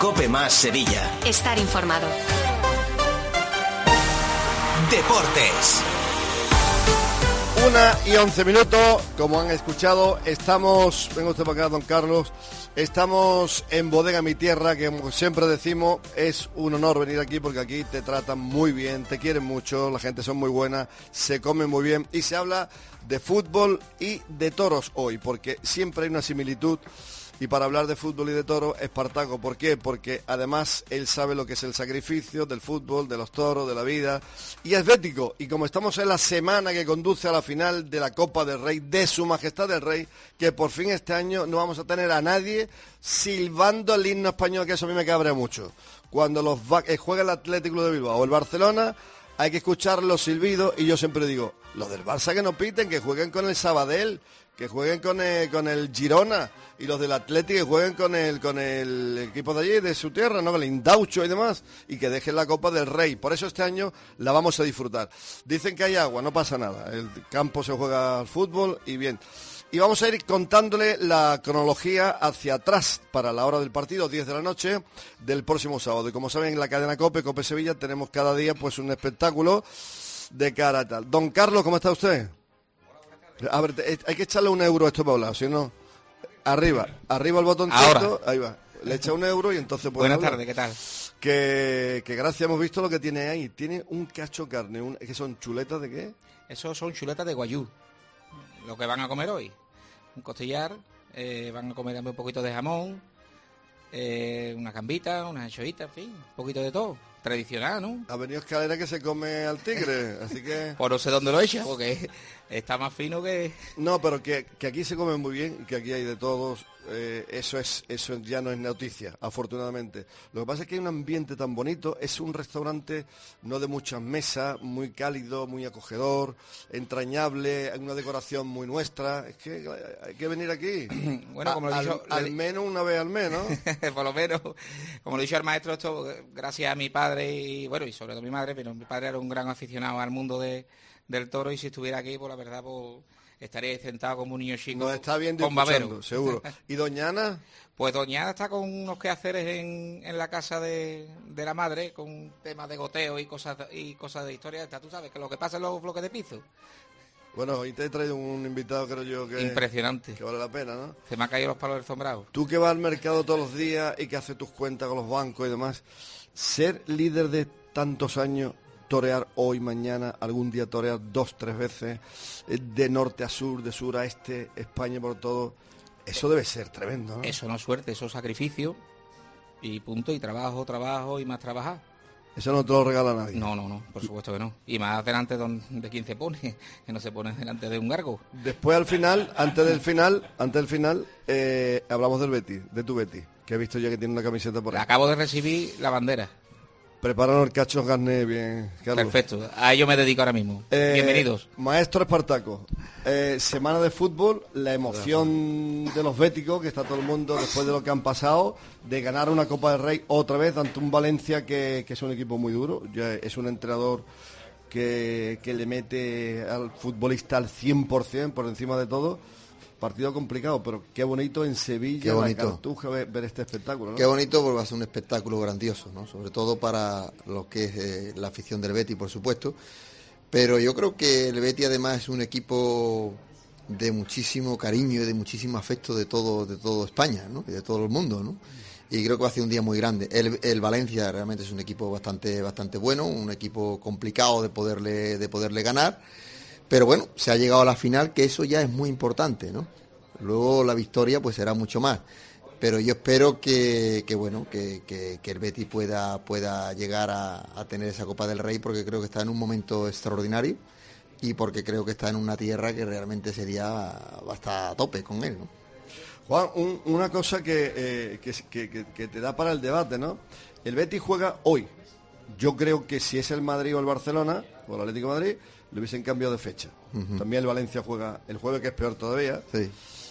COPE más Sevilla. Estar informado. Deportes. 1:11, como han escuchado, estamos, venga usted para acá, don Carlos, estamos en Bodega Mi Tierra, que como siempre decimos, es un honor venir aquí porque aquí te tratan muy bien, te quieren mucho, la gente son muy buena, se come muy bien y se habla de fútbol y de toros hoy, porque siempre hay una similitud. Y para hablar de fútbol y de toros, Espartaco, ¿por qué? Porque además él sabe lo que es el sacrificio del fútbol, de los toros, de la vida, y es bético. Y como estamos en la semana que conduce a la final de la Copa del Rey, de Su Majestad el Rey, que por fin este año no vamos a tener a nadie silbando el himno español, que eso a mí me cabrea mucho. Cuando juega el Athletic Club de Bilbao o el Barcelona, hay que escuchar los silbidos, y yo siempre digo, los del Barça que no piten, que jueguen con el Sabadell, que jueguen con el Girona, y los del Atlético que jueguen con el equipo de allí, de su tierra, ¿no? Con el Indaucho y demás, y que dejen la Copa del Rey. Por eso este año la vamos a disfrutar. Dicen que hay agua, no pasa nada. El campo se juega al fútbol y bien. Y vamos a ir contándole la cronología hacia atrás para la hora del partido, 10 de la noche del próximo sábado. Y como saben, en la cadena COPE Sevilla, tenemos cada día pues un espectáculo de cara a tal. Don Carlos, ¿cómo está usted? A ver, hay que echarle €1 a esto para hablar, si no... Arriba el botoncito, ahora. Ahí va. Le echa €1 y entonces puede Buenas hablar. tardes, ¿qué tal? Que gracias, hemos visto lo que tiene ahí. Tiene un cacho carne, ¿que son chuletas de qué? Esos son chuletas de guayú, lo que van a comer hoy. Un costillar, van a comer un poquito de jamón, una gambita, unas anchoitas, en fin, un poquito de todo. Tradicional, ¿no? Ha venido Escalera que se come al tigre, así que... Pues no sé dónde lo echa, porque está más fino que... No, pero que aquí se come muy bien, que aquí hay de todos, eso ya no es noticia, afortunadamente. Lo que pasa es que hay un ambiente tan bonito, es un restaurante no de muchas mesas, muy cálido, muy acogedor, entrañable, hay una decoración muy nuestra, es que hay que venir aquí. Bueno, como lo he dicho... Al menos una vez al mes, ¿no? Por lo menos, como lo he dicho al maestro, esto gracias a mi padre y bueno, y sobre todo mi madre, pero mi padre era un gran aficionado al mundo del toro, y si estuviera aquí, pues la verdad, pues estaría ahí sentado como un niño chico. Nos está viendo con babero, seguro. ¿Y doña Ana? Pues doña Ana está con unos quehaceres en la casa de la madre, con temas de goteo y cosas de historia. Tú sabes que lo que pasa en los bloques de piso. Bueno, hoy te he traído un invitado, creo yo, que... Impresionante. Que vale la pena, ¿no? Se me han caído los palos del sombrado. Tú que vas al mercado todos los días y que haces tus cuentas con los bancos y demás, ser líder de tantos años, torear hoy, mañana, algún día torear 2-3 veces, de norte a sur, de sur a este, España por todo, eso debe ser tremendo, ¿no? Eso no es suerte, eso es sacrificio y punto, y trabajo y más trabajar. Eso no te lo regala nadie. No, por supuesto que no. Y más delante de quien se pone, que no se pone delante de un gargo. Después al final, antes del final, hablamos del Betis, de tu Betis, que he visto ya que tiene una camiseta por ahí. Acabo de recibir la bandera. Prepararon el cacho Garné bien, Carlos. Perfecto, a ello me dedico ahora mismo. Bienvenidos. Maestro Espartaco, semana de fútbol, la emoción de los béticos, que está todo el mundo después de lo que han pasado, de ganar una Copa del Rey otra vez ante un Valencia que es un equipo muy duro, ya es un entrenador que le mete al futbolista al 100% por encima de todo. Partido complicado, pero qué bonito en Sevilla, qué bonito. La Cartuja, ver este espectáculo, ¿no? Qué bonito, porque va a ser un espectáculo grandioso, ¿no? Sobre todo para lo que es la afición del Betis, por supuesto. Pero yo creo que el Betis además es un equipo de muchísimo cariño y de muchísimo afecto de todo España, ¿no? Y de todo el mundo, ¿no? Y creo que va a ser un día muy grande. El Valencia realmente es un equipo bastante bueno, un equipo complicado de poderle ganar. Pero bueno, se ha llegado a la final, que eso ya es muy importante, ¿no? Luego la victoria pues será mucho más. Pero yo espero que el Betis pueda llegar a tener esa Copa del Rey, porque creo que está en un momento extraordinario y porque creo que está en una tierra que realmente va a estar a tope con él, ¿no? Juan, una cosa que te da para el debate, ¿no? El Betis juega hoy. Yo creo que si es el Madrid o el Barcelona o el Atlético de Madrid, le hubiesen cambiado de fecha. Uh-huh. También el Valencia juega el jueves, que es peor todavía. Sí.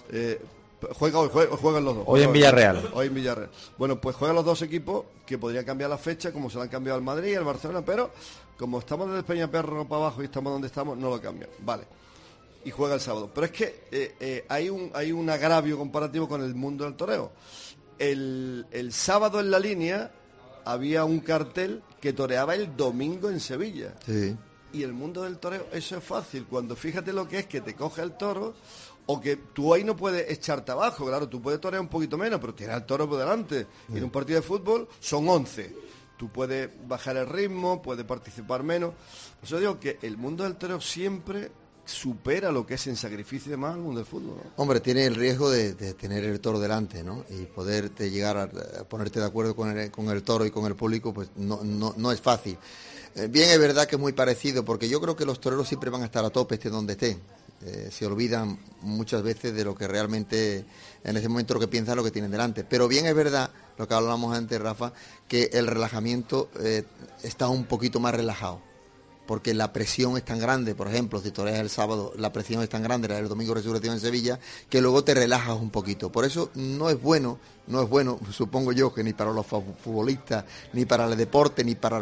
Juegan los dos. Hoy en Villarreal. Hoy en Villarreal. Bueno, pues juegan los dos equipos que podrían cambiar la fecha, como se la han cambiado al Madrid y al Barcelona, pero como estamos desde Peñaperro para abajo y estamos donde estamos, no lo cambian. Vale. Y juega el sábado. Pero es que hay un agravio comparativo con el mundo del toreo. el sábado en la línea había un cartel que toreaba el domingo en Sevilla. Sí. Y el mundo del toreo, eso es fácil. Cuando fíjate lo que es que te coge el toro, o que tú ahí no puedes echarte abajo. Claro, tú puedes torear un poquito menos, pero tienes al toro por delante. Y en un partido de fútbol son 11. Tú puedes bajar el ritmo, puedes participar menos. Por eso digo que el mundo del toreo siempre supera lo que es en sacrificio de más al mundo del fútbol, ¿no? Hombre, tiene el riesgo de tener el toro delante, ¿no? Y poderte llegar a ponerte de acuerdo con el toro y con el público, pues no es fácil. Bien, es verdad que es muy parecido, porque yo creo que los toreros siempre van a estar a tope, estén donde estén. Se olvidan muchas veces de lo que realmente, en ese momento, lo que piensan, lo que tienen delante. Pero bien es verdad, lo que hablábamos antes, Rafa, que el relajamiento está un poquito más relajado, porque la presión es tan grande. Por ejemplo, si toreas el sábado, la presión es tan grande, la del domingo Resurrección en Sevilla, que luego te relajas un poquito. Por eso no es bueno, supongo yo, que ni para los futbolistas, ni para el deporte, ni para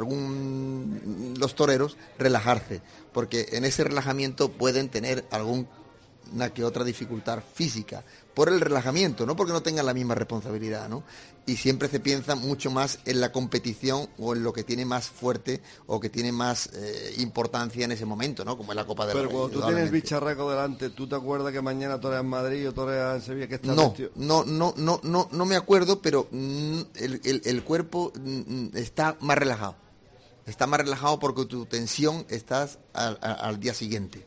los toreros, relajarse, porque en ese relajamiento pueden tener alguna que otra dificultad física, por el relajamiento, no porque no tengan la misma responsabilidad, ¿no? Y siempre se piensa mucho más en la competición o en lo que tiene más fuerte o que tiene más importancia en ese momento, ¿no? Como en la Copa del Rey. Pero cuando tú tienes el bicharraco delante, ¿tú te acuerdas que mañana toreas en Madrid o toreas en Sevilla? Que está no me acuerdo, pero el cuerpo está más relajado. Está más relajado porque tu tensión estás al día siguiente.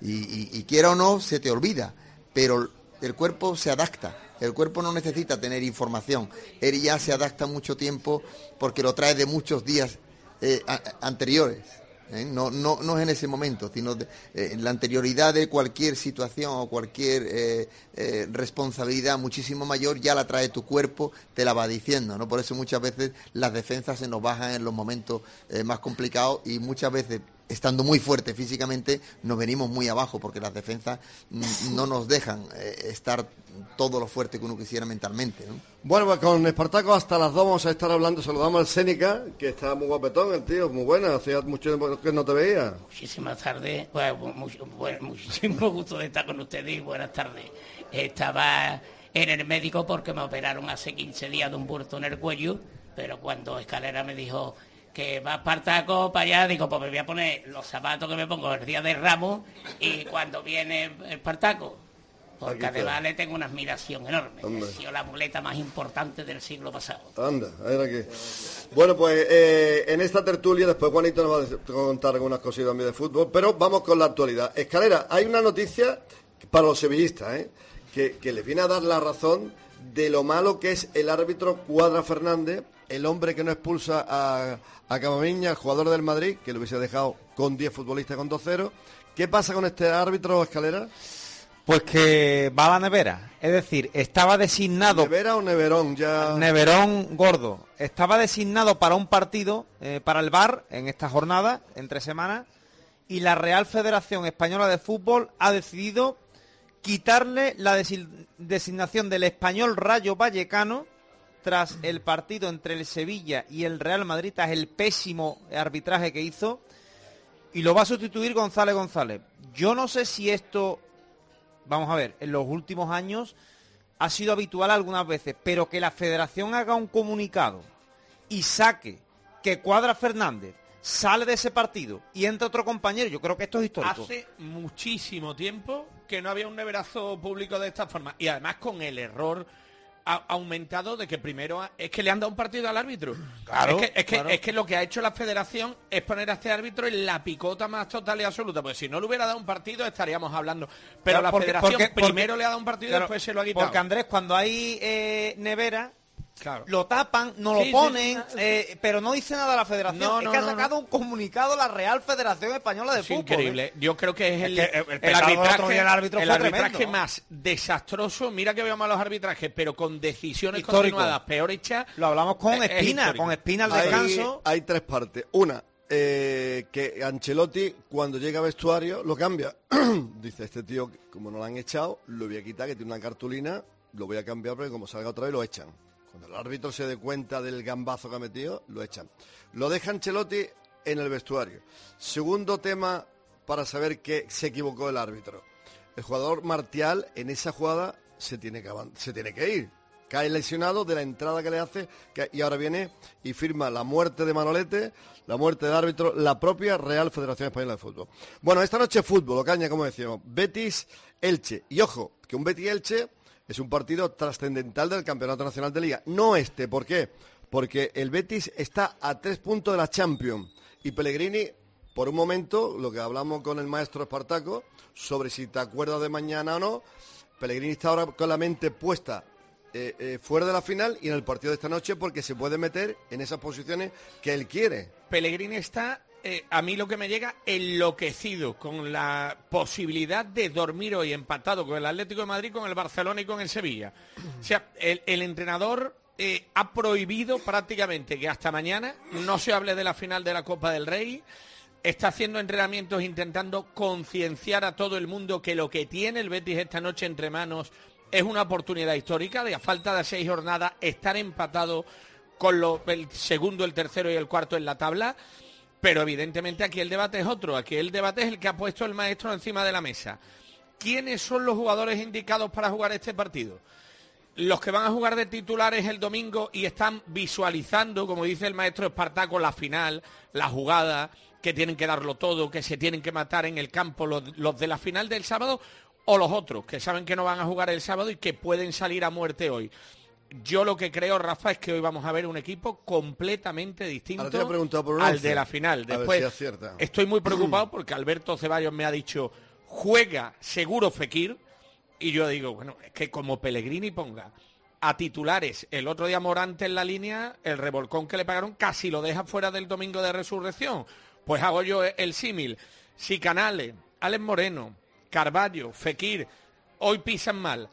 Y quiera o no, se te olvida, pero el cuerpo se adapta. El cuerpo no necesita tener información. Él ya se adapta mucho tiempo porque lo trae de muchos días anteriores. No es en ese momento, sino la anterioridad de cualquier situación o cualquier responsabilidad muchísimo mayor, ya la trae tu cuerpo, te la va diciendo, ¿no? Por eso muchas veces las defensas se nos bajan en los momentos más complicados, y muchas veces, estando muy fuerte físicamente, nos venimos muy abajo, porque las defensas no nos dejan estar todo lo fuerte que uno quisiera mentalmente, ¿no? Bueno, pues con Espartaco hasta las 2 vamos a estar hablando. Saludamos al Sénica, que está muy guapetón, el tío, muy buena. Hacía mucho tiempo que no te veía. Muchísimas tardes, muchísimo gusto de estar con ustedes y buenas tardes. Estaba en el médico porque me operaron hace 15 días de un bulto en el cuello, pero cuando Escalera me dijo que va Espartaco para allá, digo, pues me voy a poner los zapatos que me pongo el día de Ramos y cuando viene Espartaco, porque además le tengo una admiración enorme. Ha sido la muleta más importante del siglo pasado. Anda, a ver aquí. Bueno, pues en esta tertulia después Juanito nos va a contar algunas cositas también de fútbol, pero vamos con la actualidad. Escalera, hay una noticia para los sevillistas, que les viene a dar la razón de lo malo que es el árbitro Cuadra Fernández, el hombre que no expulsa a Camavinga, el jugador del Madrid, que lo hubiese dejado con 10 futbolistas con 2-0. ¿Qué pasa con este árbitro, Escalera? Pues que va a la nevera, es decir, estaba designado... ¿Nevera o neverón? Ya... Neverón gordo. Estaba designado para un partido, para el VAR, en esta jornada, entre semanas, y la Real Federación Española de Fútbol ha decidido quitarle la designación del Español Rayo Vallecano tras el partido entre el Sevilla y el Real Madrid, tras el pésimo arbitraje que hizo, y lo va a sustituir González. Yo no sé si esto... Vamos a ver, en los últimos años ha sido habitual algunas veces, pero que la federación haga un comunicado y saque que Cuadra Fernández sale de ese partido y entra otro compañero, yo creo que esto es histórico. Hace muchísimo tiempo que no había un neverazo público de esta forma, y además con el error aumentado de que primero es que le han dado un partido al árbitro. Claro, es que lo que ha hecho la federación es poner a este árbitro en la picota más total y absoluta, porque si no le hubiera dado un partido estaríamos hablando, pero claro, la federación primero le ha dado un partido y después se lo ha quitado. Porque Andrés, cuando hay nevera, claro, lo tapan, no lo ponen, pero no dice nada la federación. Ha sacado un comunicado la Real Federación Española de Fútbol. Increíble. Yo creo que es el arbitraje más desastroso. Mira que veo malos arbitrajes, pero con decisiones histórico, continuadas peor hechas. Lo hablamos con Espina al descanso. Hay 3 partes. Una, que Ancelotti, cuando llega a vestuario, lo cambia. Dice, este tío, como no lo han echado, lo voy a quitar, que tiene una cartulina, lo voy a cambiar porque como salga otra vez lo echan. Cuando el árbitro se dé cuenta del gambazo que ha metido, lo echan. Lo deja Ancelotti en el vestuario. Segundo tema para saber que se equivocó el árbitro. El jugador Martial en esa jugada se tiene que ir. cae lesionado de la entrada que le hace, y ahora viene y firma la muerte de Manolete, la muerte del árbitro, la propia Real Federación Española de Fútbol. Bueno, esta noche fútbol, Ocaña, como decíamos, Betis-Elche. Y ojo, que un Betis-Elche es un partido trascendental del Campeonato Nacional de Liga. No ¿por qué? Porque el Betis está a 3 puntos de la Champions. Y Pellegrini, por un momento, lo que hablamos con el maestro Espartaco, sobre si te acuerdas de mañana o no, Pellegrini está ahora con la mente puesta fuera de la final y en el partido de esta noche porque se puede meter en esas posiciones que él quiere. Pellegrini está, a mí lo que me llega, enloquecido con la posibilidad de dormir hoy empatado con el Atlético de Madrid, con el Barcelona y con el Sevilla. O sea, el entrenador ha prohibido prácticamente que hasta mañana no se hable de la final de la Copa del Rey. Está haciendo entrenamientos intentando concienciar a todo el mundo que lo que tiene el Betis esta noche entre manos es una oportunidad histórica de, a falta de 6 jornadas, estar empatado con el segundo, el tercero y el cuarto en la tabla. Pero evidentemente aquí el debate es otro. Aquí el debate es el que ha puesto el maestro encima de la mesa. ¿Quiénes son los jugadores indicados para jugar este partido? Los que van a jugar de titulares el domingo y están visualizando, como dice el maestro Espartaco, la final, la jugada, que tienen que darlo todo, que se tienen que matar en el campo, los de la final del sábado, o los otros, que saben que no van a jugar el sábado y que pueden salir a muerte hoy. Yo lo que creo, Rafa, es que hoy vamos a ver un equipo completamente distinto al de la final. Después, estoy muy preocupado porque Alberto Ceballos me ha dicho, juega seguro Fekir, y yo digo, bueno, es que como Pellegrini ponga a titulares el otro día Morante en la línea, el revolcón que le pagaron casi lo deja fuera del domingo de resurrección. Pues hago yo el símil. Si Canales, Alex Moreno, Carvalho, Fekir, hoy pisan mal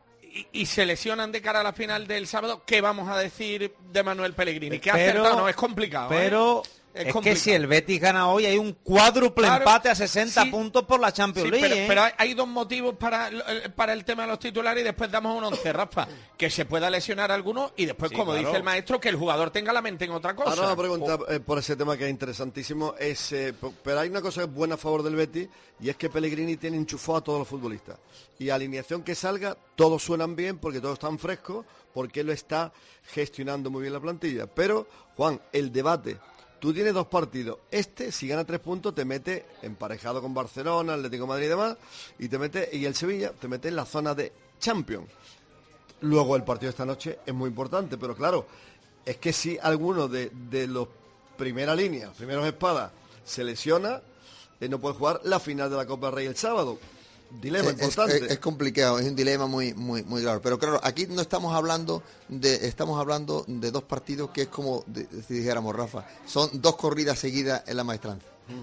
y se lesionan de cara a la final del sábado, ¿qué vamos a decir de Manuel Pellegrini? ¿Qué ha acertado? No, es complicado. Pero es que si el Betis gana hoy hay un cuádruple empate a 60 puntos por la Champions League. Pero hay dos motivos para el tema de los titulares y después damos un 11, Rafa. Que se pueda lesionar alguno y después, como dice el maestro, que el jugador tenga la mente en otra cosa. Ahora una pregunta por ese tema que es interesantísimo. Pero hay una cosa que es buena a favor del Betis y es que Pellegrini tiene enchufado a todos los futbolistas. Y alineación que salga, todos suenan bien porque todos están frescos, porque él lo está gestionando muy bien la plantilla. Pero, Juan, el debate... Tú tienes 2 partidos. Si gana 3 puntos, te mete emparejado con Barcelona, Atlético de Madrid y demás, y el Sevilla te mete en la zona de Champions. Luego el partido de esta noche es muy importante, pero claro, es que si alguno de los primera línea, primeros espadas, se lesiona, no puede jugar la final de la Copa del Rey el sábado. Dilema importante. Es complicado, es un dilema muy claro. Pero claro, aquí no estamos hablando de 2 partidos que es como si dijéramos, Rafa, son 2 corridas seguidas en la Maestranza.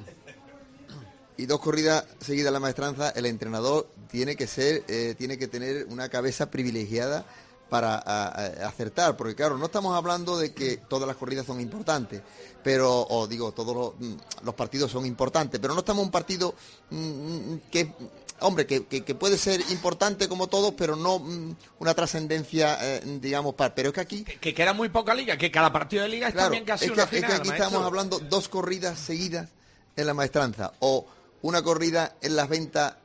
Y 2 corridas seguidas en la Maestranza, el entrenador tiene que tener una cabeza privilegiada para acertar, porque claro, no estamos hablando de que todas las corridas son importantes, pero, todos los partidos son importantes, pero no estamos en un partido que puede ser importante como todos, pero no una trascendencia, pero es que aquí... Que queda muy poca liga, que cada partido de liga es también casi una final. Es que aquí estamos hablando 2 corridas seguidas en la Maestranza, o una corrida en las ventas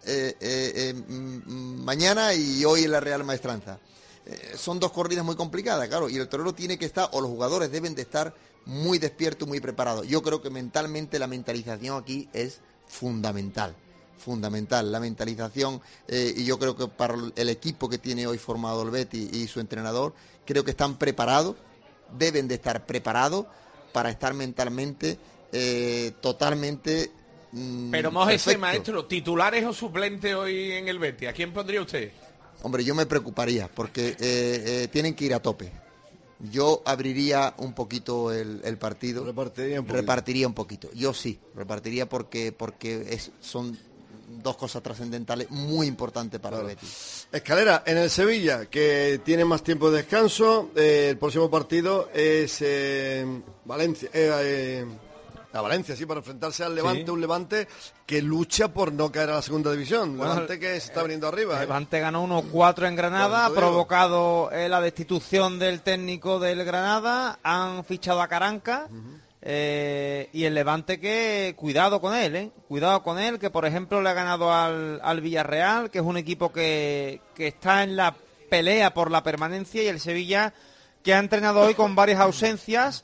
mañana y hoy en la Real Maestranza. Son 2 corridas muy complicadas, claro, y el torero tiene que estar, o los jugadores deben de estar muy despiertos, muy preparados. Yo creo que mentalmente la mentalización aquí es fundamental, la mentalización, y yo creo que para el equipo que tiene hoy formado el Betis y su entrenador, creo que están preparados, deben de estar preparados para estar mentalmente totalmente Pero Mojese, maestro, ¿titulares o suplentes hoy en el Betis? ¿A quién pondría usted? Hombre, yo me preocuparía porque tienen que ir a tope. Yo abriría un poquito el partido. Repartiría un poquito. Yo sí, repartiría porque son 2 cosas trascendentales muy importantes para el Betis. Escalera, en el Sevilla, que tiene más tiempo de descanso, el próximo partido es Valencia. A Valencia, sí, para enfrentarse al Levante, sí. Un Levante que lucha por no caer a la segunda división. Levante que se está viniendo arriba. Levante ganó 1-4 en Granada, ha provocado la destitución del técnico del Granada, han fichado a Caranca, y el Levante que, cuidado con él, que por ejemplo le ha ganado al Villarreal, que es un equipo que está en la pelea por la permanencia, y el Sevilla que ha entrenado hoy con varias ausencias,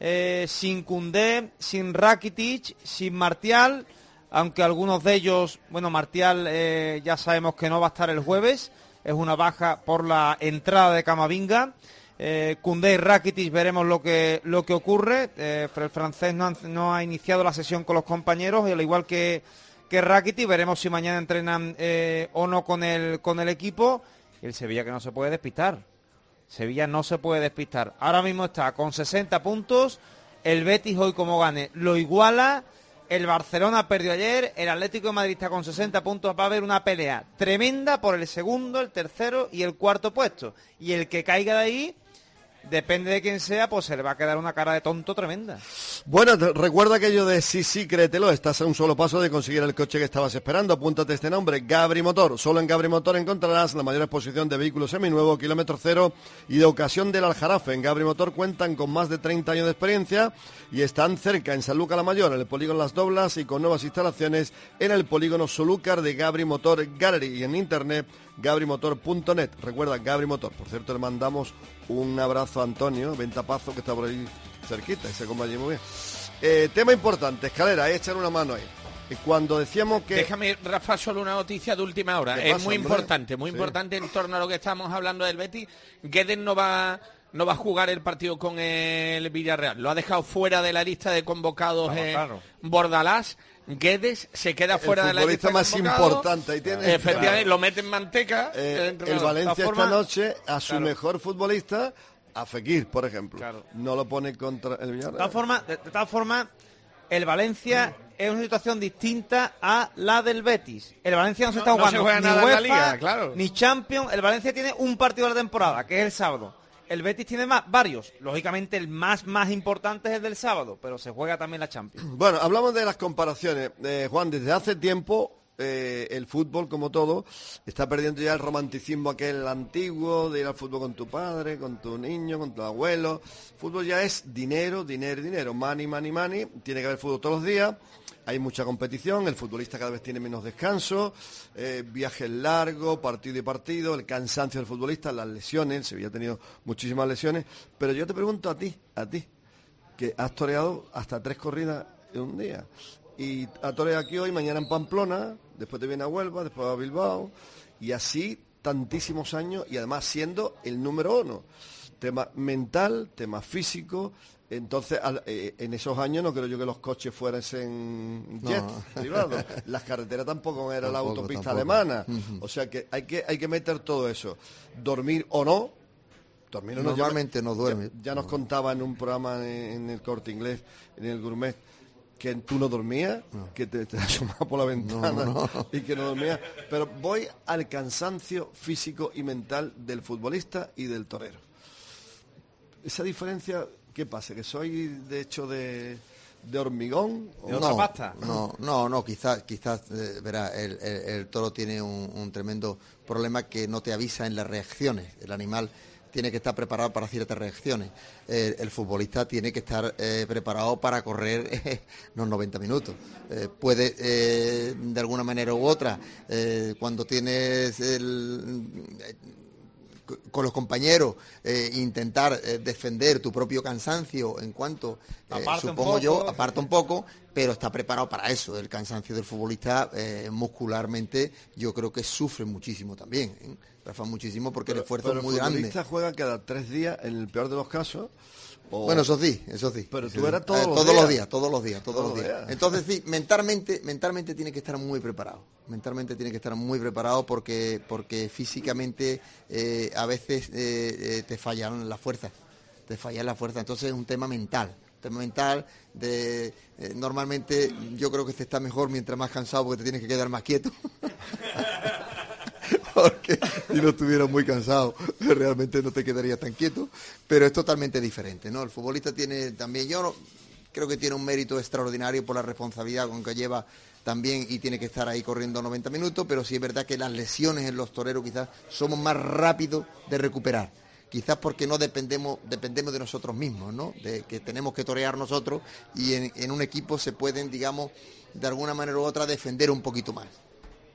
sin Koundé, sin Rakitic, sin Martial, aunque algunos de ellos, bueno, Martial ya sabemos que no va a estar el jueves, es una baja por la entrada de Camavinga. Koundé y Rakitic veremos lo que ocurre. Pero el francés no ha iniciado la sesión con los compañeros, y al igual que Rakitic, veremos si mañana entrenan o no con el equipo. Y el Sevilla que no se puede despistar. Sevilla no se puede despistar. Ahora mismo está con 60 puntos. El Betis hoy, como gane, lo iguala. El Barcelona perdió ayer. El Atlético de Madrid está con 60 puntos. Va a haber una pelea tremenda por el segundo, el tercero y el cuarto puesto. Y el que caiga de ahí, depende de quién sea, pues se le va a quedar una cara de tonto tremenda. Bueno, recuerda aquello de sí, créetelo. Estás a un solo paso de conseguir el coche que estabas esperando. Apúntate este nombre, Gabri Motor. Solo en Gabri Motor encontrarás la mayor exposición de vehículos seminuevos, kilómetro cero y de ocasión del Aljarafe. En Gabri Motor cuentan con más de 30 años de experiencia y están cerca en Sanlúcar la Mayor, en el polígono Las Doblas, y con nuevas instalaciones en el polígono Solúcar de Gabri Motor Gallery, y en internet gabrimotor.net. Recuerda, Gabri Motor. Por cierto, le mandamos un abrazo a Antonio Ventapazo, que está por ahí cerquita y se come allí muy bien. Tema importante, Escalera, echar una mano ahí. Cuando decíamos que... Déjame, Rafa, solo una noticia de última hora. ¿Qué pasa, es muy hombre? importante en torno a lo que estamos hablando del Betis. Guedes no va a jugar el partido con el Villarreal. Lo ha dejado fuera de la lista de convocados Bordalás. Guedes se queda fuera de la lista más importante. Ahí tiene, efectivamente, lo mete en manteca. El Valencia esta noche a su mejor futbolista, a Fekir, por ejemplo. Claro. No lo pone contra el Villarreal. De todas formas, el Valencia es una situación distinta a la del Betis. El Valencia no se está jugando juega ni nada UEFA, en la Liga, claro, ni Champions. El Valencia tiene un partido de la temporada, que es el sábado. El Betis tiene varios. Lógicamente el más importante es el del sábado, pero se juega también la Champions. Bueno, hablamos de las comparaciones. Juan, desde hace tiempo el fútbol, como todo, está perdiendo ya el romanticismo aquel antiguo de ir al fútbol con tu padre, con tu niño, con tu abuelo. Fútbol ya es dinero. Money. Tiene que haber fútbol todos los días. Hay mucha competición, el futbolista cada vez tiene menos descanso, viajes largos, partido y partido, el cansancio del futbolista, las lesiones. Sevilla ha tenido muchísimas lesiones, pero yo te pregunto a ti, que has toreado hasta 3 corridas en un día, y has toreado aquí hoy, mañana en Pamplona, después te viene a Huelva, después a Bilbao, y así tantísimos años, y además siendo el número 1. Tema mental, tema físico. Entonces, en esos años no creo yo que los coches fueran jet privados. Las carreteras tampoco era la autopista alemana. O sea que hay que meter todo eso. Dormir o no. Normalmente no duerme. Ya nos contaba en un programa en el Corte Inglés, en el Gourmet, que tú no dormías, que te asomabas por la ventana y que no dormías. Pero voy al cansancio físico y mental del futbolista y del torero. Esa diferencia... ¿Qué pasa? ¿Que soy de hecho de hormigón? ¿De otra pasta? No, quizás verá, el toro tiene un tremendo problema que no te avisa en las reacciones. El animal tiene que estar preparado para ciertas reacciones. El futbolista tiene que estar preparado para correr los 90 minutos. Puede, de alguna manera u otra, cuando tienes con los compañeros, intentar defender tu propio cansancio en cuanto, aparta un poco, pero está preparado para eso. El cansancio del futbolista muscularmente yo creo que sufre muchísimo también, Rafa, muchísimo, porque el esfuerzo es muy grande. El futbolista juega cada 3 días, en el peor de los casos. Bueno, eso sí. Pero tú eras todos los días. Entonces sí, mentalmente tiene que estar muy preparado. Porque físicamente a veces te fallan las fuerzas. Entonces es un tema mental. Normalmente yo creo que te está mejor mientras más cansado, porque te tienes que quedar más quieto. Porque si no estuvieras muy cansado, realmente no te quedarías tan quieto, pero es totalmente diferente, ¿no? El futbolista tiene también, creo que tiene un mérito extraordinario por la responsabilidad con que lleva también, y tiene que estar ahí corriendo 90 minutos, pero sí es verdad que las lesiones en los toreros quizás somos más rápidos de recuperar. Quizás porque no dependemos de nosotros mismos, ¿no? De que tenemos que torear nosotros, y en un equipo se pueden, digamos, de alguna manera u otra defender un poquito más.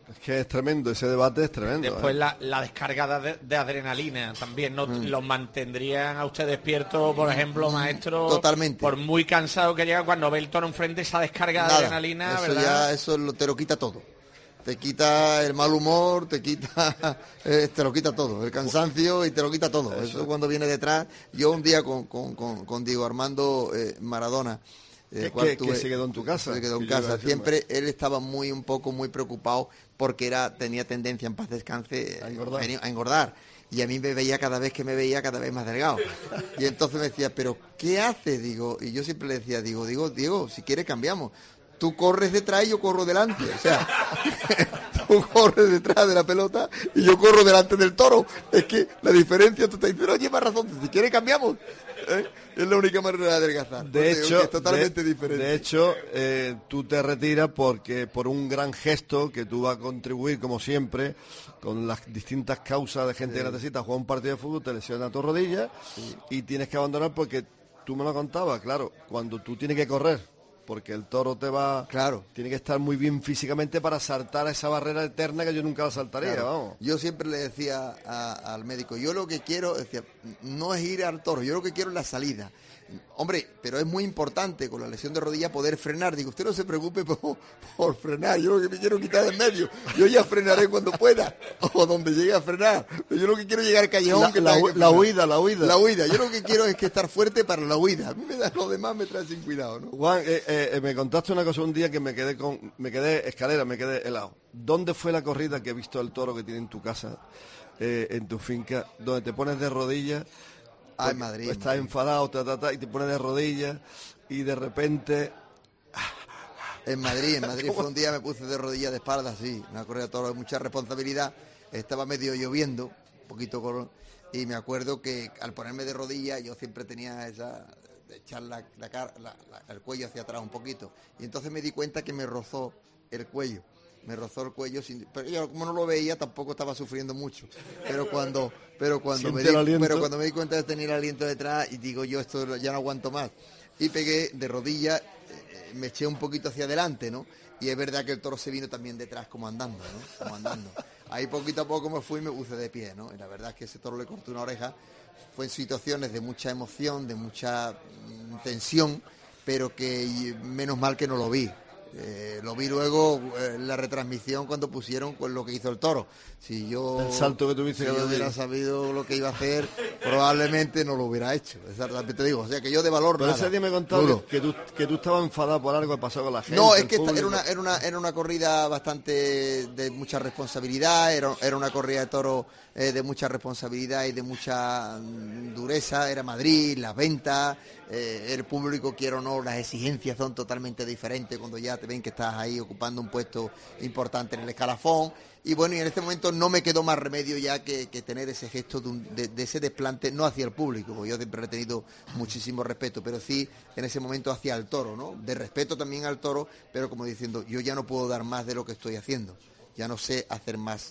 Es que es tremendo, ese debate es tremendo. Después la descarga de adrenalina también, ¿no? Los mantendrían a usted despierto, por ejemplo, maestro. Totalmente. Por muy cansado que llega cuando ve el toro enfrente, esa descarga de adrenalina, eso ¿verdad? Te lo quita todo. Te quita el mal humor, te lo quita todo, el cansancio y te lo quita todo. Eso cuando viene detrás. Yo un día con Diego Armando Maradona, que se quedó en tu casa. Se quedó en casa. Siempre él estaba muy preocupado porque tenía tendencia, en paz descanse, a engordar. Y a mí me veía cada vez más delgado. Y entonces me decía, ¿pero qué haces? Digo, y yo siempre le decía, Diego, si quieres cambiamos. Tú corres detrás y yo corro delante. O sea, tú corres detrás de la pelota y yo corro delante del toro. Es que la diferencia, tú estás diciendo, no, llevas razón, si quieres cambiamos. Es la única manera de adelgazar. De hecho, es totalmente diferente. De hecho, tú te retiras porque por un gran gesto que tú vas a contribuir, como siempre, con las distintas causas de gente que necesita jugar un partido de fútbol, te lesiona tu rodilla y tienes que abandonar porque tú me lo contabas, claro, cuando tú tienes que correr, porque el toro tiene que estar muy bien físicamente para saltar a esa barrera eterna que yo nunca la saltaría, vamos. Yo siempre le decía al médico, yo lo que quiero, no es ir al toro, yo lo que quiero es la salida. Hombre, pero es muy importante con la lesión de rodilla poder frenar. Digo, usted no se preocupe por frenar, yo lo que me quiero quitar en medio. Yo ya frenaré cuando pueda, o donde llegue a frenar. Pero yo lo que quiero es llegar al callejón. La huida. La huida, yo lo que quiero es que estar fuerte para la huida. A mí lo demás me trae sin cuidado, ¿no? Juan, me contaste una cosa un día que me quedé helado. ¿Dónde fue la corrida que he visto el toro que tiene en tu casa, en tu finca, donde te pones de rodillas? En Madrid. Estás enfadado, y te pones de rodillas y de repente... En Madrid fue un día, me puse de rodillas de espalda, sí, una corrida de toro de mucha responsabilidad, estaba medio lloviendo, un poquito color, y me acuerdo que al ponerme de rodillas yo siempre tenía esa... de echar el cuello hacia atrás un poquito, y entonces me di cuenta que me rozó el cuello. Pero yo como no lo veía tampoco estaba sufriendo mucho, pero cuando me di cuenta de tener el aliento detrás y digo yo esto ya no aguanto más y pegué de rodillas, me eché un poquito hacia adelante, ¿no? Y es verdad que el toro se vino también detrás como andando, ¿no? Ahí poquito a poco me fui y me puse de pie, ¿no? Y la verdad es que ese toro le cortó una oreja. Fue en situaciones de mucha emoción, de mucha tensión, pero que menos mal que no lo vi. Lo vi luego en la retransmisión cuando pusieron con lo que hizo el toro. El salto que tuviste, si yo hubiera sabido lo que iba a hacer, probablemente no lo hubiera hecho. Exactamente te digo. O sea que yo de valor. Pero ese día me contaron que tú estabas enfadado por algo que pasó con la gente. No, es que era una corrida bastante de mucha responsabilidad, era una corrida de toro de mucha responsabilidad y de mucha dureza. Era Madrid, las ventas, el público, quiero o no, las exigencias son totalmente diferentes cuando ya te ven que estás ahí ocupando un puesto importante en el escalafón. Y bueno, y en este momento no me quedó más remedio ya que tener ese gesto de ese desplante, no hacia el público, porque yo siempre he tenido muchísimo respeto, pero sí en ese momento hacia el toro, ¿no? De respeto también al toro, pero como diciendo, yo ya no puedo dar más de lo que estoy haciendo, ya no sé hacer más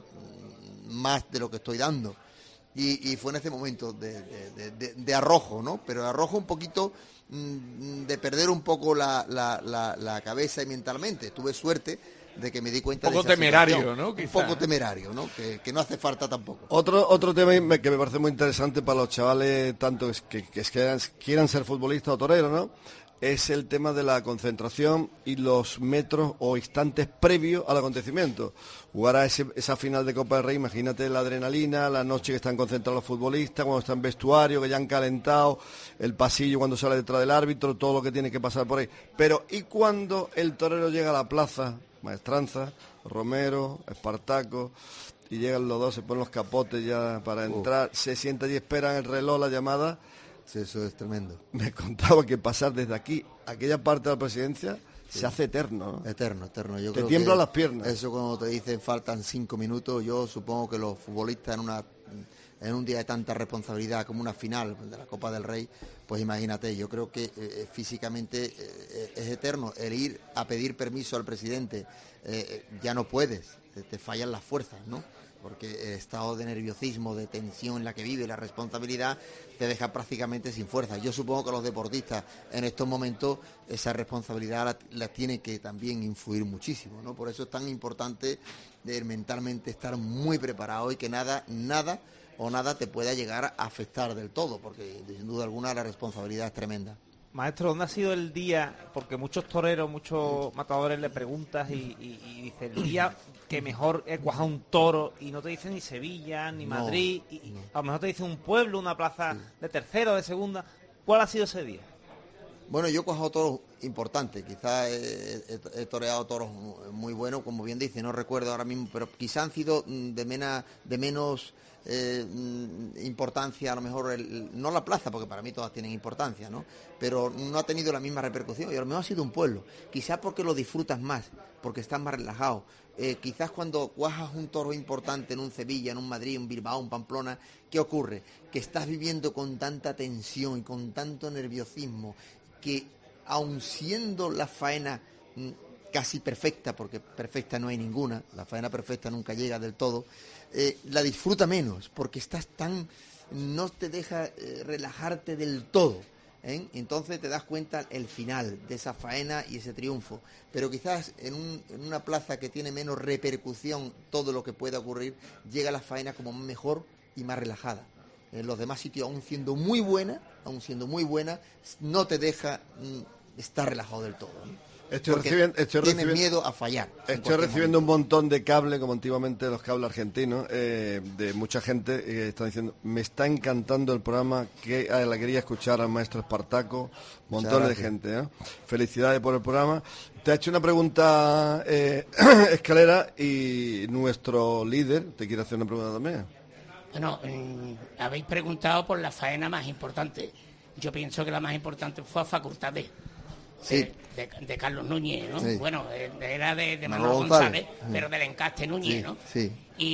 de lo que estoy dando. Y fue en ese momento de arrojo, ¿no? Pero arrojo un poquito de perder un poco la cabeza y mentalmente. Tuve suerte de que me di cuenta un poco de esa temerario, situación. ¿no? Un poco temerario, ¿no? Que no hace falta tampoco. Otro tema que me parece muy interesante para los chavales, tanto que quieran ser futbolistas o toreros, ¿no? Es el tema de la concentración y los metros o instantes previos al acontecimiento. Jugar a esa final de Copa del Rey, imagínate la adrenalina, la noche que están concentrados los futbolistas, cuando están en vestuario, que ya han calentado, el pasillo cuando sale detrás del árbitro, todo lo que tiene que pasar por ahí. Pero ¿y cuando el torero llega a la plaza? Maestranza, Romero, Espartaco, y llegan los dos, se ponen los capotes ya para entrar, se sientan y esperan el reloj, la llamada. Sí, eso es tremendo. Me contaba que pasar desde aquí a aquella parte de la presidencia se hace eterno, ¿no? Eterno. Yo te creo tiemblan que las piernas. Eso cuando te dicen faltan 5 minutos, yo supongo que los futbolistas en un día de tanta responsabilidad como una final de la Copa del Rey, pues imagínate, yo creo que físicamente es eterno. El ir a pedir permiso al presidente, ya no puedes, te fallan las fuerzas, ¿no? porque el estado de nerviosismo, de tensión en la que vive, la responsabilidad, te deja prácticamente sin fuerza. Yo supongo que los deportistas en estos momentos esa responsabilidad la tiene que también influir muchísimo, ¿no? Por eso es tan importante mentalmente estar muy preparado y que nada te pueda llegar a afectar del todo, porque sin duda alguna la responsabilidad es tremenda. Maestro, ¿dónde ha sido el día? Porque muchos toreros, muchos matadores le preguntas y dicen el día que mejor he cuajado un toro, y no te dicen ni Sevilla, ni Madrid, y a lo mejor te dicen un pueblo, una plaza de tercera o de segunda. ¿Cuál ha sido ese día? Bueno, yo he cuajado toros importantes, quizás he toreado toros muy buenos, como bien dice, no recuerdo ahora mismo, pero quizás han sido de menos importancia, a lo mejor no la plaza, porque para mí todas tienen importancia, ¿no? Pero no ha tenido la misma repercusión, y a lo mejor ha sido un pueblo, quizás porque lo disfrutas más, porque estás más relajado. Quizás cuando cuajas un toro importante en un Sevilla, en un Madrid, un Bilbao, un Pamplona, ¿qué ocurre? Que estás viviendo con tanta tensión y con tanto nerviosismo, que aun siendo la faena casi perfecta, porque perfecta no hay ninguna, la faena perfecta nunca llega del todo, la disfruta menos, porque no te deja relajarte del todo, ¿eh? Entonces te das cuenta el final de esa faena y ese triunfo, pero quizás en una plaza que tiene menos repercusión todo lo que pueda ocurrir, llega la faena como mejor y más relajada. En los demás sitios, aún siendo muy buena, no te deja estar relajado del todo, ¿no? Tienes miedo a fallar. Estoy recibiendo un montón de cable, como antiguamente los cables argentinos, de mucha gente que está diciendo, me está encantando el programa, que la quería escuchar al maestro Espartaco, montones de gente, ¿eh? Felicidades por el programa. Te ha hecho una pregunta Escalera, y nuestro líder te quiere hacer una pregunta también. Bueno, habéis preguntado por la faena más importante. Yo pienso que la más importante fue a Facultades. Sí. De Carlos Núñez, ¿no? Sí. Bueno, era de Manuel González, pero del Encaste Núñez, sí, ¿no? Sí.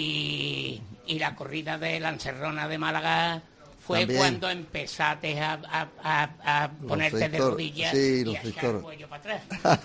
Y la corrida de la Encerrona de Málaga fue también cuando empezaste a ponerte de rodillas y a echar el cuello para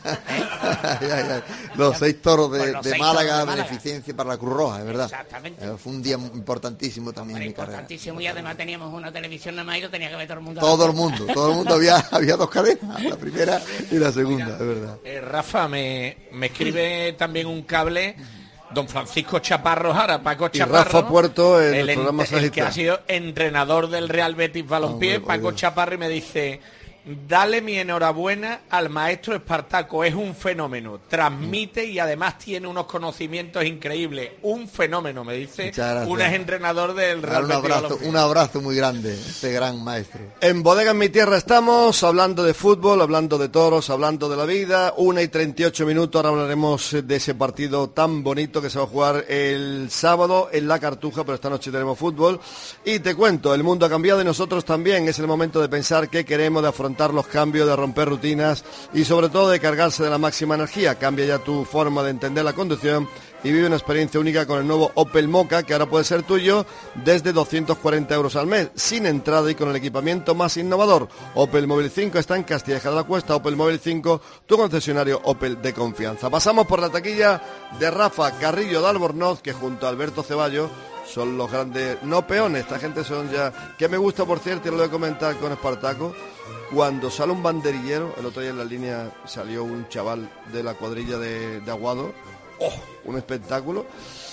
atrás. Los 6 toros Pues de los 6 Málaga, toros de Málaga. Beneficencia para la Cruz Roja, es verdad. Exactamente. Fue un día importantísimo también en mi carrera. Importantísimo, y además teníamos una televisión nada más y lo tenía que ver todo el mundo. Todo el mundo, había 2 cadenas, la primera y la segunda, es verdad. Rafa, me escribe también un cable don Francisco Chaparro Jara, Paco Chaparro. Y Rafa Puerto, en el programa el que ha sido entrenador del Real Betis Balompié, Paco Chaparro, y me dice: dale mi enhorabuena al maestro Espartaco, es un fenómeno, transmite y además tiene unos conocimientos increíbles, un fenómeno, me dice un ex entrenador del Real Betis Balompié. Un abrazo muy grande, este gran maestro. En Bodega en mi Tierra estamos hablando de fútbol, hablando de toros, hablando de la vida. 1:38, ahora hablaremos de ese partido tan bonito que se va a jugar el sábado en La Cartuja, pero esta noche tenemos fútbol. Y te cuento, el mundo ha cambiado y nosotros también. Es el momento de pensar qué queremos, de afrontar los cambios, de romper rutinas y sobre todo de cargarse de la máxima energía. Cambia ya tu forma de entender la conducción y vive una experiencia única con el nuevo Opel Mokka, que ahora puede ser tuyo desde 240 euros al mes, sin entrada y con el equipamiento más innovador. Opel Móvil 5 está en Castilleja de la Cuesta. Opel Móvil 5, tu concesionario Opel de confianza. Pasamos por la taquilla de Rafa Carrillo de Albornoz, que junto a Alberto Ceballos son los grandes, no peones, esta gente son ya, que me gusta, por cierto, y lo voy a comentar con Espartaco, cuando sale un banderillero. El otro día en la línea salió un chaval de la cuadrilla de Aguado, un espectáculo,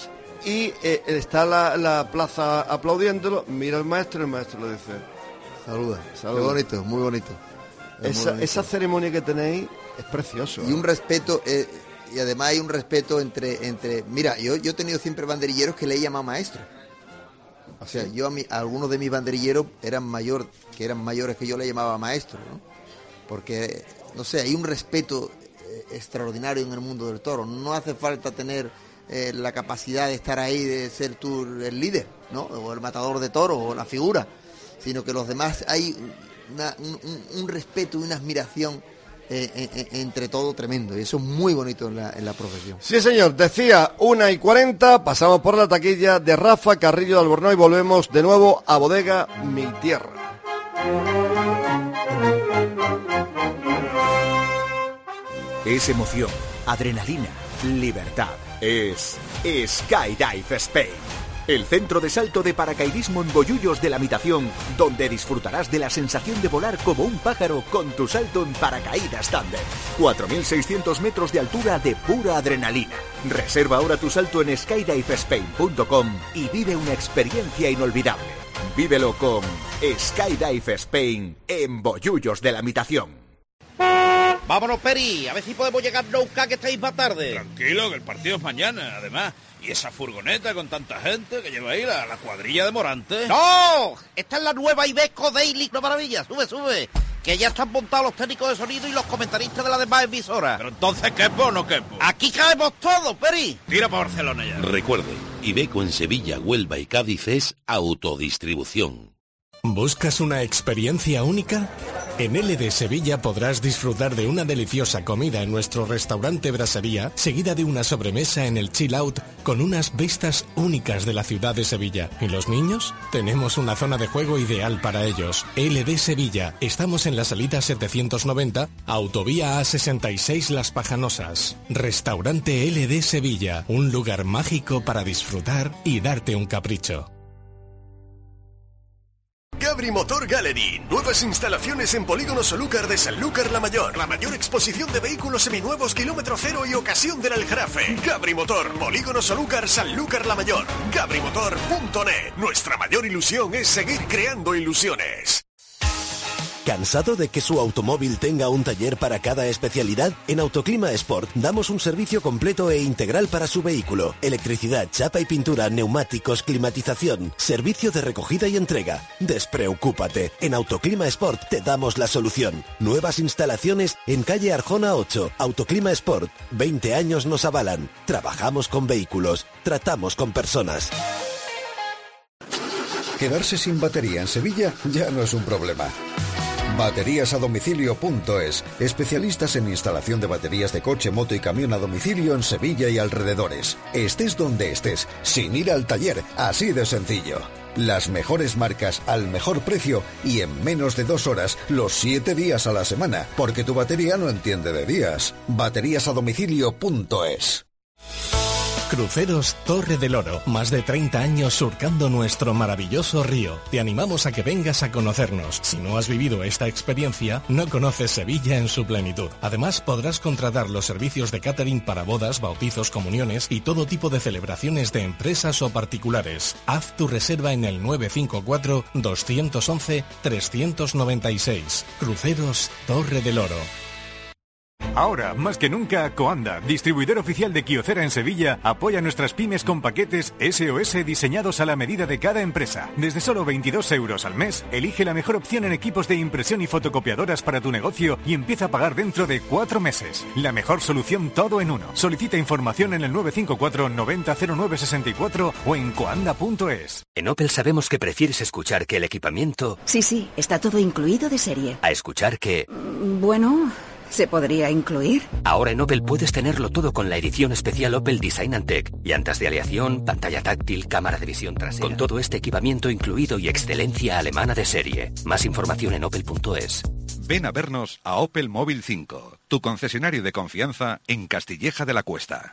y está la plaza aplaudiéndolo, mira al maestro y el maestro le dice: saluda. Qué bonito, muy bonito. Esa ceremonia que tenéis es precioso. Y un respeto, y además hay un respeto entre mira, yo he tenido siempre banderilleros que le he llamado maestro. O sea, algunos de mis banderilleros eran mayores que yo, le llamaba maestro, ¿no? Porque, no sé, hay un respeto extraordinario en el mundo del toro. No hace falta tener la capacidad de estar ahí, de ser tú el líder, ¿no? O el matador de toros, o la figura, sino que los demás hay un respeto y una admiración entre todo tremendo, y eso es muy bonito en la profesión. Sí, señor, decía 1:40, pasamos por la taquilla de Rafa Carrillo de Albornoz y volvemos de nuevo a Bodega Mi Tierra. Es emoción, adrenalina, libertad. Es Skydive Spain. el centro de salto de paracaidismo en Bollullos de la Mitación, donde disfrutarás de la sensación de volar como un pájaro con tu salto en paracaídas tándem. 4.600 metros de altura de pura adrenalina. Reserva ahora tu salto en skydivespain.com y vive una experiencia inolvidable. Vívelo con Skydive Spain en Bollullos de la Mitación. Vámonos, Peri, a ver si podemos llegar nunca, que estáis más tarde. Tranquilo, que el partido es mañana, además. Y esa furgoneta con tanta gente que lleva ahí la cuadrilla de Morante. ¡No! Esta es la nueva Iveco Daily, no maravilla, sube. Que ya están montados los técnicos de sonido y los comentaristas de las demás emisoras. Pero entonces, ¿quepo o no quepo? Aquí caemos todos, Peri. Tira para Barcelona ya. Recuerde, Iveco en Sevilla, Huelva y Cádiz es autodistribución. ¿Buscas una experiencia única? En LD Sevilla podrás disfrutar de una deliciosa comida en nuestro restaurante Brasería, seguida de una sobremesa en el Chill Out con unas vistas únicas de la ciudad de Sevilla. ¿Y los niños? Tenemos una zona de juego ideal para ellos. LD Sevilla. Estamos en la salida 790, autovía A66 Las Pajanosas. Restaurante LD Sevilla, un lugar mágico para disfrutar y darte un capricho. Gabri Motor Gallery. Nuevas instalaciones en Polígono Solúcar de Sanlúcar la Mayor. La mayor exposición de vehículos seminuevos kilómetro cero y ocasión del Aljarafe. Gabri Motor, Polígono Solúcar, Sanlúcar la Mayor. GabriMotor.net. Nuestra mayor ilusión es seguir creando ilusiones. ¿Cansado de que su automóvil tenga un taller para cada especialidad? En Autoclima Sport damos un servicio completo e integral para su vehículo. Electricidad, chapa y pintura, neumáticos, climatización, servicio de recogida y entrega. Despreocúpate, en Autoclima Sport te damos la solución. Nuevas instalaciones en calle Arjona 8. Autoclima Sport, 20 años nos avalan. Trabajamos con vehículos, tratamos con personas. Quedarse sin batería en Sevilla ya no es un problema. Bateríasadomicilio.es. Especialistas en instalación de baterías de coche, moto y camión a domicilio en Sevilla y alrededores. Estés donde estés, sin ir al taller, así de sencillo. Las mejores marcas al mejor precio y en menos de 2 horas, los 7 días a la semana, porque tu batería no entiende de días. Bateríasadomicilio.es. Cruceros Torre del Oro, más de 30 años surcando nuestro maravilloso río. Te animamos a que vengas a conocernos. Si no has vivido esta experiencia, no conoces Sevilla en su plenitud. Además, podrás contratar los servicios de catering para bodas, bautizos, comuniones y todo tipo de celebraciones de empresas o particulares. Haz tu reserva en el 954-211-396. Cruceros Torre del Oro. Ahora, más que nunca, Coanda, distribuidor oficial de Kyocera en Sevilla, apoya a nuestras pymes con paquetes SOS diseñados a la medida de cada empresa. Desde solo 22 euros al mes, elige la mejor opción en equipos de impresión y fotocopiadoras para tu negocio y empieza a pagar dentro de 4 meses. La mejor solución todo en uno. Solicita información en el 954 90 09 64 o en coanda.es. En Opel sabemos que prefieres escuchar que el equipamiento... Sí, está todo incluido de serie. A escuchar que... Bueno... ¿Se podría incluir? Ahora en Opel puedes tenerlo todo con la edición especial Opel Design & Tech. Llantas de aleación, pantalla táctil, cámara de visión trasera. Con todo este equipamiento incluido y excelencia alemana de serie. Más información en opel.es. Ven a vernos a Opel Móvil 5, tu concesionario de confianza en Castilleja de la Cuesta.